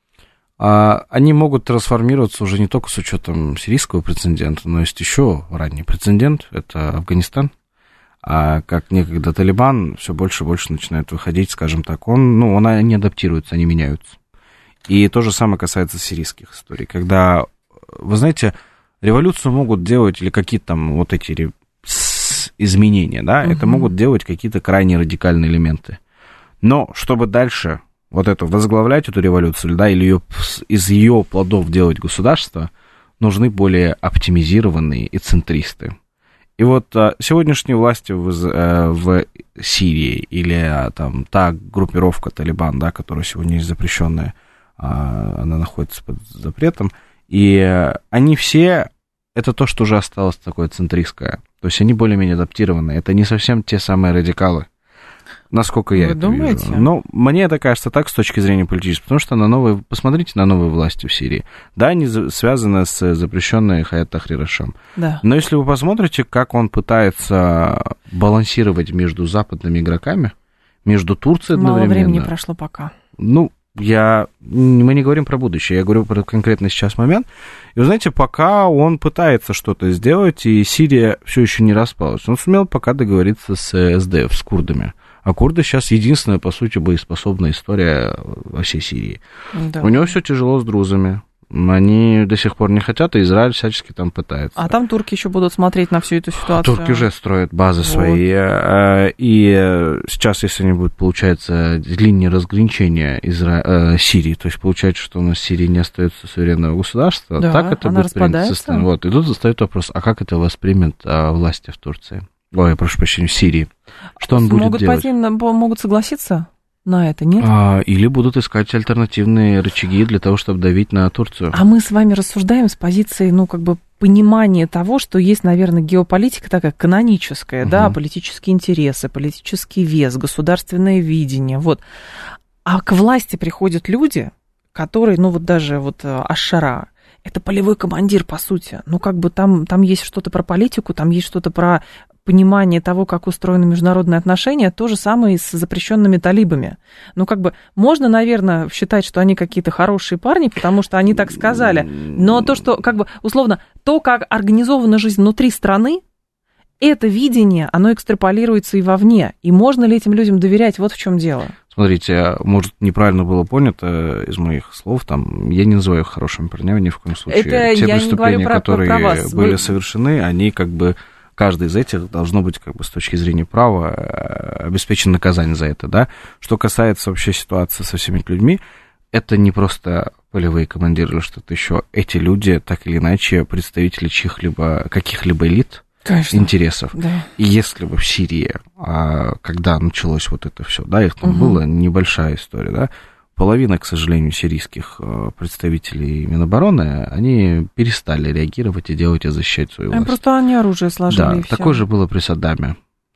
Они могут трансформироваться уже не только с учетом сирийского прецедента, но есть еще ранний прецедент, это Афганистан. А как некогда Талибан все больше и больше начинает выходить, скажем так, он, ну, он, они адаптируются, они меняются. И то же самое касается сирийских историй, когда, вы знаете, революцию могут делать, или какие-то там вот эти изменения, да, угу. это могут делать какие-то крайне радикальные элементы. Но чтобы дальше вот это возглавлять, эту революцию, да, или ее, из ее плодов делать государство, нужны более оптимизированные и центристы. И вот сегодняшние власти в, в Сирии, или там та группировка Талибан, да, которая сегодня есть запрещенная, она находится под запретом, и они все, это то, что уже осталось такое центристское, то есть они более-менее адаптированы, это не совсем те самые радикалы, насколько я Вы это думаете? Вижу. Но мне это кажется так с точки зрения политической, потому что на новые, посмотрите на новые власти в Сирии, да, они связаны с запрещенной Хаят Тахрир аш-Шам, да. Но если вы посмотрите, как он пытается балансировать между западными игроками, между Турцией одновременно... Мало времени прошло пока. Ну, Я, мы не говорим про будущее, я говорю про конкретно сейчас момент. И вы знаете, пока он пытается что-то сделать, и Сирия все еще не распалась, он сумел пока договориться с эс дэ эф, с курдами. А курды сейчас единственная, по сути, боеспособная история во всей Сирии. Да. У него все тяжело с друзами. Они до сих пор не хотят, и Израиль всячески там пытается. А там турки еще будут смотреть на всю эту ситуацию. Турки уже строят базы вот. свои. И сейчас, если они будут, получается, линии разграничения Изра... Сирии, то есть получается, что у нас в Сирии не остается суверенного государства, да, так это будет принято. Вот. И тут встает вопрос, а как это воспримет власти в Турции? Ой, я прошу прощения, в Сирии. Что он будет могут делать? Пойти, могут согласиться? На это, нет? А, или будут искать альтернативные рычаги для того, чтобы давить на Турцию. А мы с вами рассуждаем с позиции, ну, как бы понимания того, что есть, наверное, геополитика такая каноническая, угу. да, политические интересы, политический вес, государственное видение, вот. А к власти приходят люди, которые, ну, вот даже вот Аш-Шара, это полевой командир, по сути. Ну, как бы там, там есть что-то про политику, там есть что-то про понимание того, как устроены международные отношения, то же самое и с запрещенными талибами. Ну, как бы, можно, наверное, считать, что они какие-то хорошие парни, потому что они так сказали, но то, что, как бы, условно, то, как организована жизнь внутри страны, это видение, оно экстраполируется и вовне. И можно ли этим людям доверять? Вот в чем дело. Смотрите, может, неправильно было понято из моих слов, там, я не называю их хорошими парнями ни в коем случае. Это Те я преступления, не про, которые про вас. были Вы... совершены, они как бы... Каждый из этих должно быть, как бы, с точки зрения права обеспечено наказание за это, да. Что касается вообще ситуации со всеми этими людьми, это не просто полевые командиры или что-то еще. Эти люди, так или иначе, представители чьих-либо, каких-либо элит, Конечно. интересов. Да. И если бы в Сирии, когда началось вот это все, да, их там угу. была небольшая история, да, половина, к сожалению, сирийских представителей Минобороны, они перестали реагировать и делать и защищать свою власть. Просто они оружие сложили. Да, и такое всё. же было при Саддаме.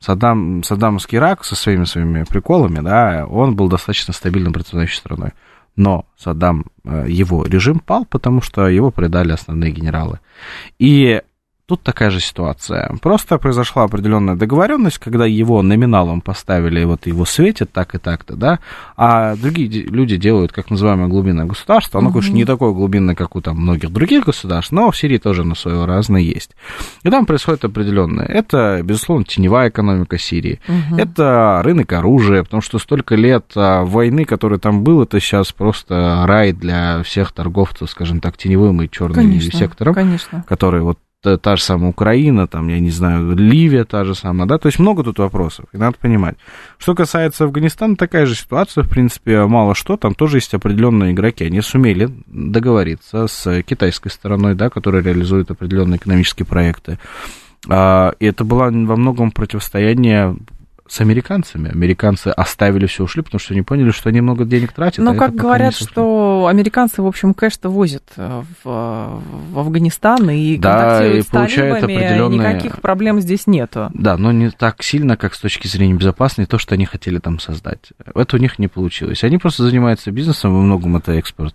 Саддам, Саддамовский Ирак со своими своими приколами, да, он был достаточно стабильным процветающей страной. Но Саддам, его режим пал, потому что его предали основные генералы. И тут такая же ситуация. Просто произошла определенная договоренность, когда его номиналом поставили, вот его светит так и так-то, да, а другие люди делают, как называемое глубинное государство. Оно, угу. конечно, не такое глубинное, как у там многих других государств, но в Сирии тоже оно свое разное есть. И там происходит определенное. Это, безусловно, теневая экономика Сирии. Угу. Это рынок оружия, потому что столько лет войны, которая там была, это сейчас просто рай для всех торговцев, скажем так, теневым и черным сектором, конечно. Которые вот та же самая Украина, там, я не знаю, Ливия та же самая, да, то есть много тут вопросов, и надо понимать. Что касается Афганистана, такая же ситуация, в принципе, мало что, там тоже есть определенные игроки, они сумели договориться с китайской стороной, да, которая реализует определенные экономические проекты, и это было во многом противостояние с американцами. Американцы оставили все, ушли, потому что они поняли, что они много денег тратят. Но, а как говорят, что американцы, в общем, кэш-то возят в, в Афганистан и да, контактируют и с талибами, определенные... никаких проблем здесь нету. Да, но не так сильно, как с точки зрения безопасности, то, что они хотели там создать. Это у них не получилось. Они просто занимаются бизнесом, во многом это экспорт,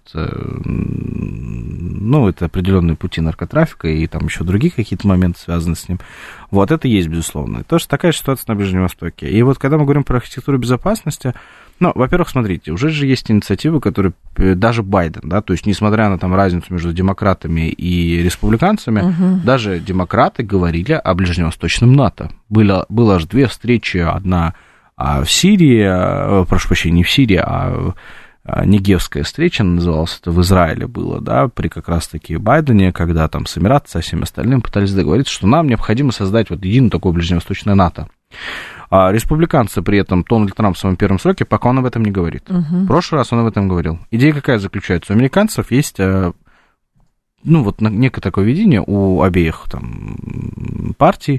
ну, это определенные пути наркотрафика и там еще другие какие-то моменты связаны с ним. Вот, это есть, безусловно. Тоже такая же ситуация на Ближнем Востоке. И вот когда мы говорим про архитектуру безопасности, ну, во-первых, смотрите, уже же есть инициативы, которые даже Байден, да, то есть несмотря на там разницу между демократами и республиканцами, угу. даже демократы говорили о ближневосточном НАТО. Было, было аж две встречи, одна в Сирии, прошу прощения, не в Сирии, а Негевская встреча называлась, это в Израиле было, да, при как раз-таки Байдене, когда там с Эмиратами, со всеми остальными пытались договориться, что нам необходимо создать вот единое такое ближневосточное НАТО. А республиканцы при этом, Дональд Трамп в своем первом сроке, пока он об этом не говорит. Угу. В прошлый раз он об этом говорил. Идея какая заключается? У американцев есть, ну, вот некое такое видение у обеих там партий,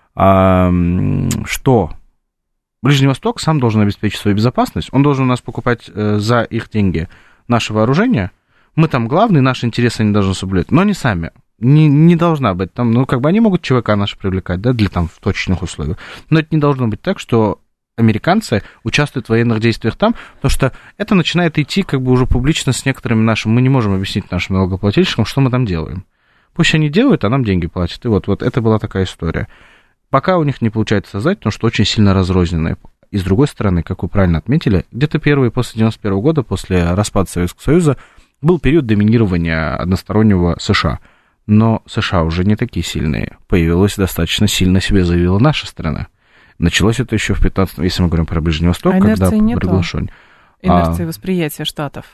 что Ближний Восток сам должен обеспечить свою безопасность, он должен у нас покупать за их деньги наше вооружение, мы там главные, наши интересы они должны соблюдать, но они сами. Не, не должна быть там, ну, как бы они могут ЧВК наши привлекать, да, для там в точечных условиях, но это не должно быть так, что американцы участвуют в военных действиях там, потому что это начинает идти как бы уже публично с некоторыми нашими, мы не можем объяснить нашим налогоплательщикам, что мы там делаем. Пусть они делают, а нам деньги платят, и вот, вот это была такая история. Пока у них не получается создать, потому что очень сильно разрозненные. И с другой стороны, как вы правильно отметили, где-то первые после девяносто первого года, после распада Советского Союза, был период доминирования одностороннего США. Но США уже не такие сильные. Появилась достаточно сильно себе заявила наша страна. Началось это еще в пятнадцатом, если мы говорим про Ближний Восток, а когда приглашен. Инерции а, восприятия Штатов.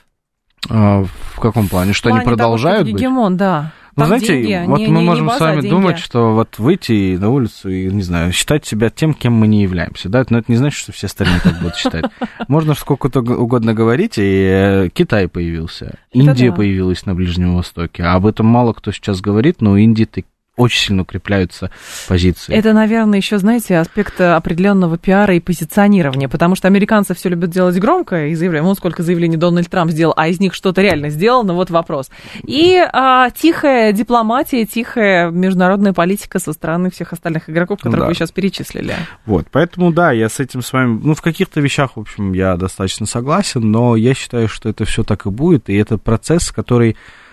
А, в каком плане? Что в плане они продолжают того, быть? Гегемон, да. Ну, знаете, деньги, вот не, мы не, можем не база, с вами деньги. Думать, что вот выйти на улицу и, не знаю, считать себя тем, кем мы не являемся, да, но это не значит, что все остальные так будут считать. Можно сколько-то угодно говорить, и Китай появился, Индия появилась на Ближнем Востоке, а об этом мало кто сейчас говорит, но у Индии очень сильно укрепляются позиции. Это, наверное, еще, знаете, аспект определенного пиара и позиционирования, потому что американцы все любят делать громко и заявляют, вот сколько заявлений Дональд Трамп сделал, а из них что-то реально сделано, вот вопрос. И а, тихая дипломатия, тихая международная политика со стороны всех остальных игроков, которых да. вы сейчас перечислили. Вот, поэтому, да, я с этим с вами, ну, в каких-то вещах, в общем, я достаточно согласен, но я считаю, что это все так и будет, и это процесс, который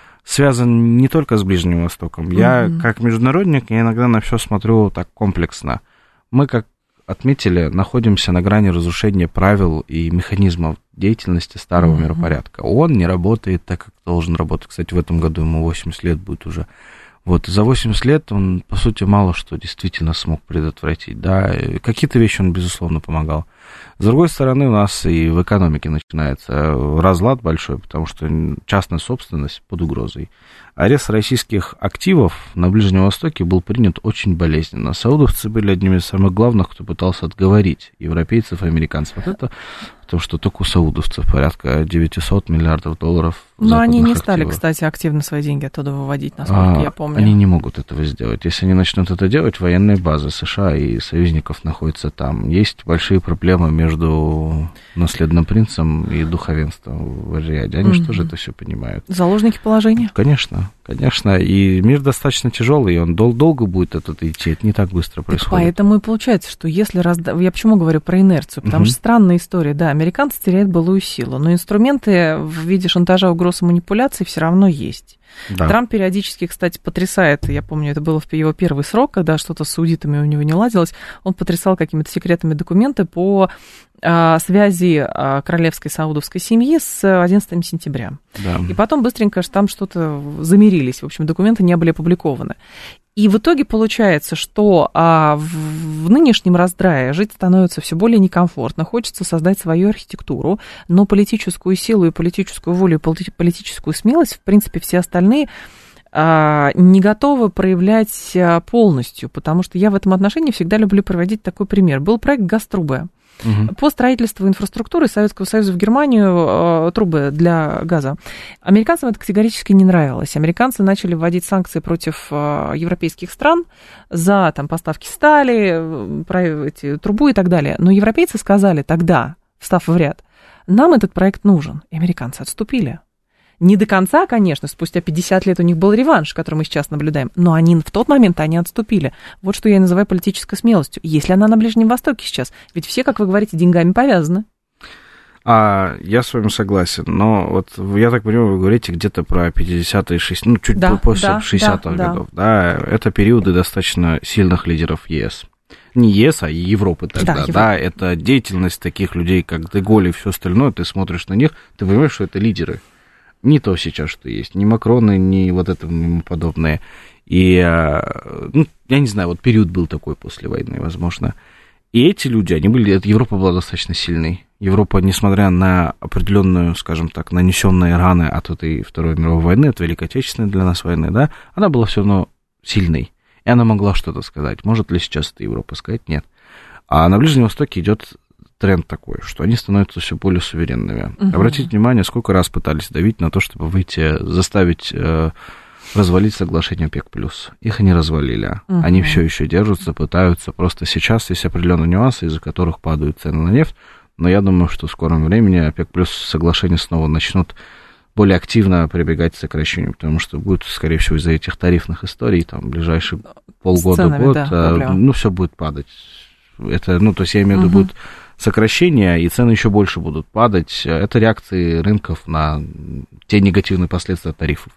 связан не только с Ближним Востоком. Я, mm-hmm. как международник, я иногда на все смотрю так комплексно. Мы, как отметили, находимся на грани разрушения правил и механизмов деятельности старого mm-hmm. миропорядка. Он не работает так, как должен работать. Кстати, в этом году ему восемьдесят лет будет уже. Вот, за восемьдесят лет он, по сути, мало что действительно смог предотвратить. Да? Какие-то вещи он, безусловно, помогал. С другой стороны, у нас и в экономике начинается разлад большой, потому что частная собственность под угрозой. Арест российских активов на Ближнем Востоке был принят очень болезненно. Саудовцы были одними из самых главных, кто пытался отговорить европейцев и американцев от этого, Потому что только у саудовцев порядка девятьсот миллиардов долларов. Но они не стали, активах. кстати, активно свои деньги оттуда выводить, насколько а, я помню. Они не могут этого сделать. Если они начнут это делать, военные базы США и союзников находятся там. Есть большие проблемы между наследным принцем и духовенством в Риаде. Они mm-hmm. же тоже это все понимают. Заложники положения? Конечно, конечно. И мир достаточно тяжелый, и он дол- долго будет этот идти. Это не так быстро происходит. Так поэтому и получается, что если... Разда... Я почему говорю про инерцию? Потому mm-hmm. что странная история. Да, американцы теряют былую силу, но инструменты в виде шантажа, угроз и манипуляций все равно есть. Да. Трамп периодически, кстати, потрясает, я помню, это было в его первый срок, когда что-то с аудитами у него не ладилось, он потрясал какими-то секретными документами по а, связи а, королевской саудовской семьи с одиннадцатого сентября. Да. И потом быстренько там что-то замирились, в общем, документы не были опубликованы. И в итоге получается, что а, в, в нынешнем раздрае жить становится все более некомфортно, хочется создать свою архитектуру, но политическую силу и политическую волю, и политическую смелость, в принципе, все остальные а, не готовы проявлять полностью, потому что я в этом отношении всегда люблю приводить такой пример. Был проект «Газтрубы». Угу. По строительству инфраструктуры Советского Союза в Германию, э, трубы для газа. Американцам это категорически не нравилось. Американцы начали вводить санкции против э, европейских стран за там, поставки стали, про эти, трубу и так далее. Но европейцы сказали тогда, встав в ряд, нам этот проект нужен. И американцы отступили. Не до конца, конечно, спустя пятьдесят лет у них был реванш, который мы сейчас наблюдаем, но они в тот момент они отступили. Вот что я и называю политической смелостью. Если она на Ближнем Востоке сейчас, ведь все, как вы говорите, деньгами повязаны. А, я с вами согласен, но вот я так понимаю, вы говорите где-то про пятидесятые, шестидесятые, ну, чуть да, после да, шестидесятых да, годов, да. да, это периоды достаточно сильных лидеров ЕС. Не ЕС, а Европы тогда, да, Европа. Да, это деятельность таких людей, как Де-Голь и все остальное, ты смотришь на них, ты понимаешь, что это лидеры. Не то сейчас, что есть, ни Макроны, ни вот это ему подобное. И, ну, я не знаю, вот период был такой после войны, возможно. И эти люди, они были, Европа была достаточно сильной. Европа, несмотря на определенную, скажем так, нанесенные раны от этой Второй мировой войны, от Великой Отечественной для нас войны, да, она была все равно сильной. И она могла что-то сказать. Может ли сейчас это Европа сказать? Нет. А на Ближнем Востоке идет тренд такой, что они становятся все более суверенными. Uh-huh. Обратите внимание, сколько раз пытались давить на то, чтобы выйти, заставить э, развалить соглашение ОПЕК+. Их не развалили. Uh-huh. Они все еще держатся, пытаются. Просто сейчас есть определенные нюансы, из-за которых падают цены на нефть. Но я думаю, что в скором времени ОПЕК+ соглашения снова начнут более активно прибегать к сокращению, потому что будет, скорее всего, из-за этих тарифных историй, там, ближайшие полгода-год, да, ну, все будет падать. Это, ну, то есть я имею в виду, uh-huh. будет сокращения, и цены еще больше будут падать. Это реакции рынков на те негативные последствия тарифов.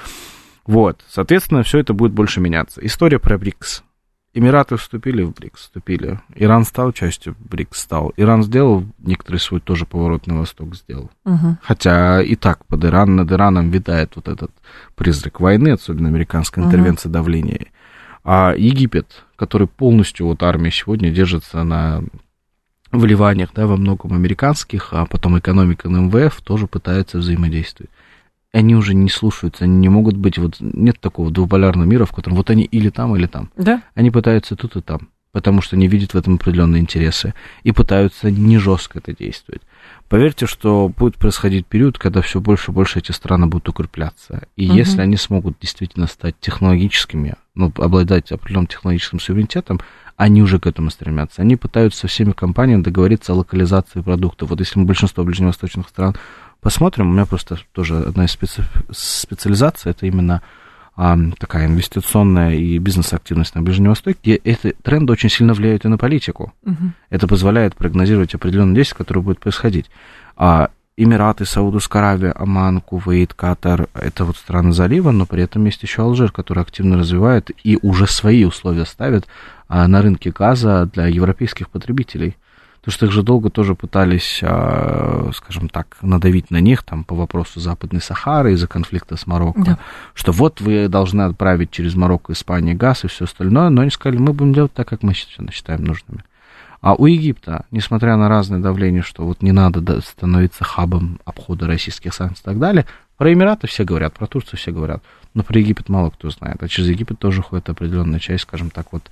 Вот, соответственно, все это будет больше меняться. История про БРИКС. Эмираты вступили в БРИКС, вступили. Иран стал частью БРИКС, стал. Иран сделал некоторый свой тоже поворот на восток, сделал. Угу. Хотя и так под Иран, над Ираном витает вот этот призрак войны, особенно американской интервенции, угу. давления. А Египет, который полностью, вот армия сегодня держится на вливаниях, да, во многом американских, а потом экономика на эм вэ эф тоже пытается взаимодействовать. Они уже не слушаются, они не могут быть, вот нет такого двуполярного мира, в котором вот они или там, или там. Да? Они пытаются тут и там, потому что они видят в этом определенные интересы и пытаются не жестко это действовать. Поверьте, что будет происходить период, когда все больше и больше эти страны будут укрепляться. И угу. если они смогут действительно стать технологическими, ну, обладать определенным технологическим суверенитетом, они уже к этому стремятся. Они пытаются со всеми компаниями договориться о локализации продуктов. Вот если мы большинство ближневосточных стран посмотрим, у меня просто тоже одна из специ... специализаций, это именно а, такая инвестиционная и бизнес-активность на Ближнем Востоке, где эти тренды очень сильно влияют и на политику. Угу. Это позволяет прогнозировать определенные действия, которые будут происходить. А Эмираты, Саудовская Аравия, Оман, Кувейт, Катар – это вот страны залива, но при этом есть еще Алжир, который активно развивает и уже свои условия ставит а, на рынке газа для европейских потребителей. Потому что их же долго тоже пытались, а, скажем так, надавить на них там, по вопросу Западной Сахары из-за конфликта с Марокко, да. что вот вы должны отправить через Марокко, Испанию газ и все остальное, но они сказали, мы будем делать так, как мы считаем нужными. А у Египта, несмотря на разное давление, что вот не надо становиться хабом обхода российских санкций и так далее, про Эмираты все говорят, про Турцию все говорят, но про Египет мало кто знает. А через Египет тоже ходит определенная часть, скажем так, вот,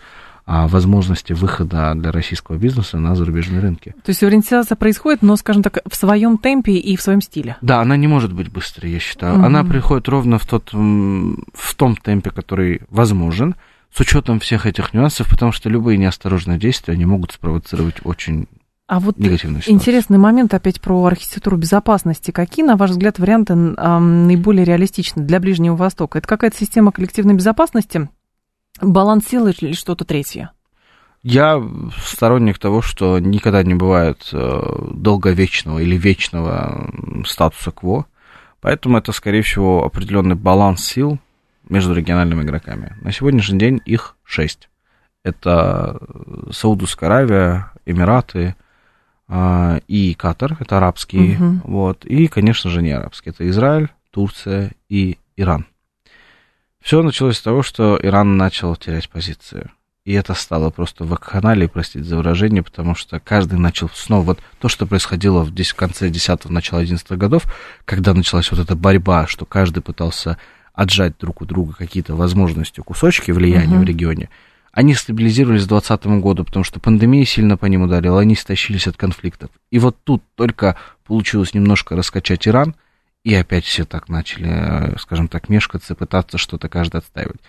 возможности выхода для российского бизнеса на зарубежные рынки. То есть ориентация происходит, но, скажем так, в своем темпе и в своем стиле. Да, она не может быть быстрой, я считаю. Mm-hmm. Она приходит ровно в, тот, в том темпе, который возможен, с учетом всех этих нюансов, потому что любые неосторожные действия, они могут спровоцировать очень а вот негативную ситуацию. Интересный момент опять про архитектуру безопасности. Какие, на ваш взгляд, варианты э, наиболее реалистичны для Ближнего Востока? Это какая-то система коллективной безопасности, баланс сил или что-то третье? Я сторонник того, что никогда не бывает долговечного или вечного статуса кво, поэтому это, скорее всего, определенный баланс сил между региональными игроками. На сегодняшний день их шесть. Это Саудовская Аравия, Эмираты и Катар, это арабские, угу. вот, и, конечно же, не арабские, это Израиль, Турция и Иран. Все началось с того, что Иран начал терять позиции. И это стало просто вакханалией, простите за выражение, потому что каждый начал снова... Вот то, что происходило в, в конце десятых, начало одиннадцатых годов, когда началась вот эта борьба, что каждый пытался отжать друг у друга какие-то возможности, кусочки влияния uh-huh. в регионе, они стабилизировались к двадцатому году, потому что пандемия сильно по ним ударила, они истощились от конфликтов. И вот тут только получилось немножко раскачать Иран, и опять все так начали, скажем так, мешкаться, пытаться что-то каждый отстаивать.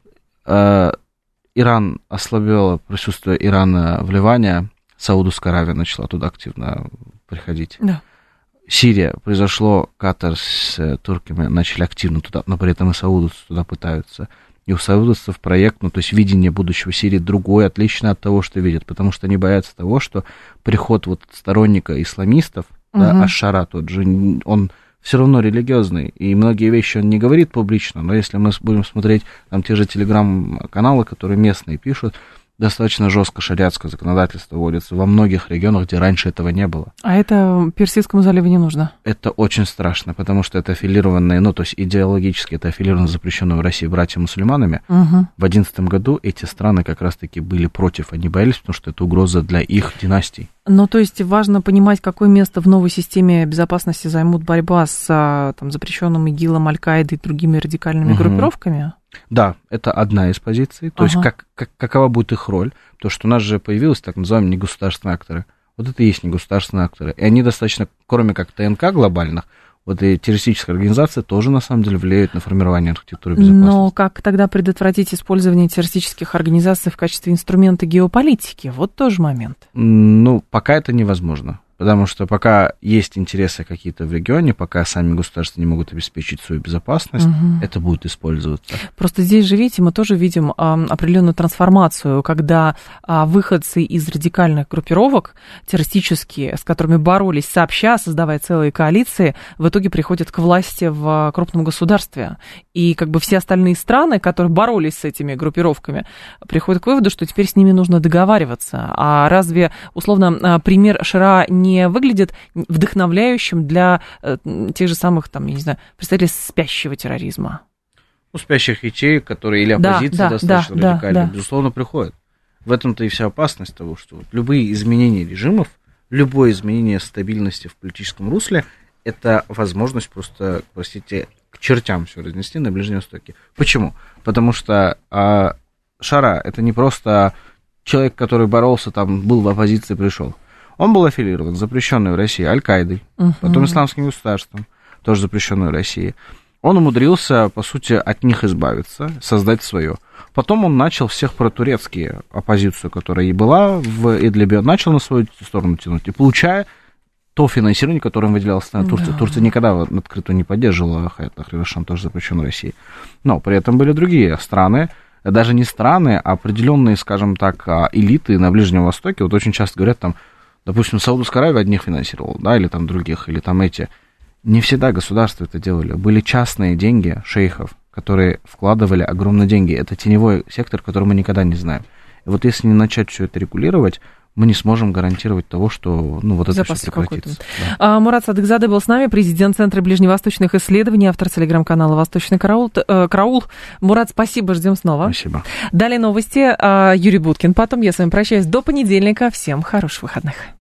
Иран ослабел присутствие Ирана в Ливане, Саудовская Аравия начала туда активно приходить. Да. Сирия, произошло, Катар с турками начали активно туда, но при этом и саудовцы туда пытаются. И у саудовцев проект, ну, то есть видение будущего Сирии другое, отличное от того, что видят, потому что они боятся того, что приход вот сторонника исламистов, угу. да, Аш-Шара тот же, он все равно религиозный, и многие вещи он не говорит публично, но если мы будем смотреть там те же телеграм-каналы, которые местные пишут, достаточно жестко шариатское законодательство вводится во многих регионах, где раньше этого не было. А это Персидскому заливу не нужно? Это очень страшно, потому что это аффилированные, ну, то есть идеологически это аффилировано запрещенным в России братьям-мусульманами. Угу. В две тысячи одиннадцатом году эти страны как раз-таки были против, они боялись, потому что это угроза для их династий. Ну, то есть важно понимать, какое место в новой системе безопасности займут борьба с там, запрещенным ИГИЛом, Аль-Каидой и другими радикальными угу. группировками? Да, это одна из позиций. То ага. есть как, как, какова будет их роль? Потому что у нас же появились так называемые негосударственные акторы. Вот это и есть негосударственные акторы. И они достаточно, кроме как ТНК глобальных, вот и террористические организации тоже, на самом деле, влияют на формирование архитектуры безопасности. Но как тогда предотвратить использование террористических организаций в качестве инструмента геополитики? Вот тоже момент. Ну, пока это невозможно. Потому что пока есть интересы какие-то в регионе, пока сами государства не могут обеспечить свою безопасность, угу. это будет использоваться. Просто здесь же, видите, мы тоже видим а, определенную трансформацию, когда а, выходцы из радикальных группировок террористические, с которыми боролись сообща, создавая целые коалиции, в итоге приходят к власти в крупном государстве. И как бы все остальные страны, которые боролись с этими группировками, приходят к выводу, что теперь с ними нужно договариваться. А разве, условно, пример Шира не не выглядит вдохновляющим для э, тех же самых, там, я не знаю, представителей спящего терроризма? Ну, спящих ячеек, которые или оппозиция да, достаточно да, радикальная, да, да. безусловно, приходят. В этом-то и вся опасность того, что вот любые изменения режимов, любое изменение стабильности в политическом русле, это возможность просто, простите, к чертям все разнести на Ближнем Востоке. Почему? Потому что э, Шара — это не просто человек, который боролся, там, был в оппозиции, пришел. Он был аффилирован, запрещенный в России Аль-Каидой, uh-huh. потом Исламским государством, тоже запрещенный в России. Он умудрился, по сути, от них избавиться, создать свое. Потом он начал всех протурецкие оппозицию, которая и была в Идлибе, он начал на свою сторону тянуть, и получая то финансирование, которое им выделялась страна Турция. Да. Турция никогда открыто не поддерживала Хаят Тахрир-аш-Шам, тоже запрещен в России. Но при этом были другие страны, даже не страны, а определенные, скажем так, элиты на Ближнем Востоке. Вот очень часто говорят там, допустим, Саудовская Аравия одних финансировала, да, или там других, или там эти. Не всегда государства это делали. Были частные деньги шейхов, которые вкладывали огромные деньги. Это теневой сектор, который мы никогда не знаем. И вот если не начать все это регулировать, мы не сможем гарантировать того, что ну, вот это все прекратится. Да. А, Мурат Садыкзаде был с нами, президент Центра ближневосточных исследований, автор телеграм-канала «Восточный караул». Э, караул. Мурат, спасибо, ждем снова. Спасибо. Далее новости. Юрий Буткин. Потом я с вами прощаюсь до понедельника. Всем хороших выходных.